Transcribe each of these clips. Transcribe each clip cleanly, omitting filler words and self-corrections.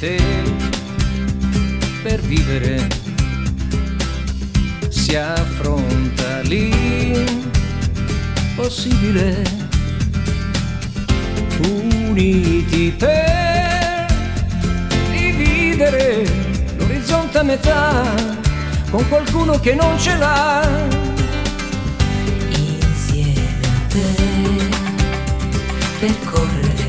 te per vivere si affronta l'impossibile, uniti per dividere l'orizzonte a metà con qualcuno che non ce l'ha. Insieme a te percorrere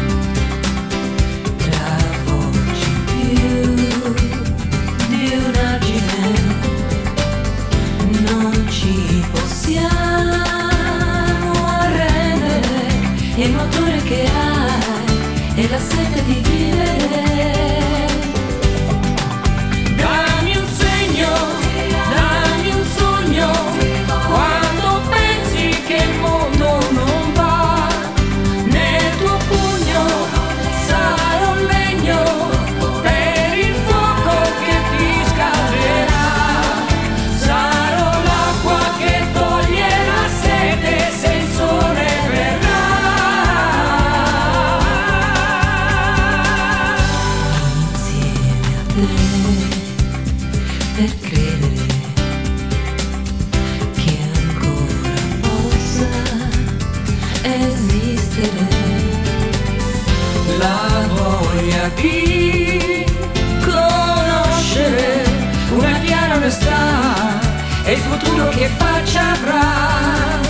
tra voci più di un argine, non ci possiamo arrendere, il motore che hai e la sete di vivere. Dammi un segno, dammi un sogno, quando pensi che il mondo non va, nel tuo pugno sarò legno per il fuoco che ti scalderà, sarò l'acqua che toglie la sete se il sole verrà. Insieme a te per credere che ancora possa esistere la voglia di conoscere una chiara onestà e il futuro che faccia avrà.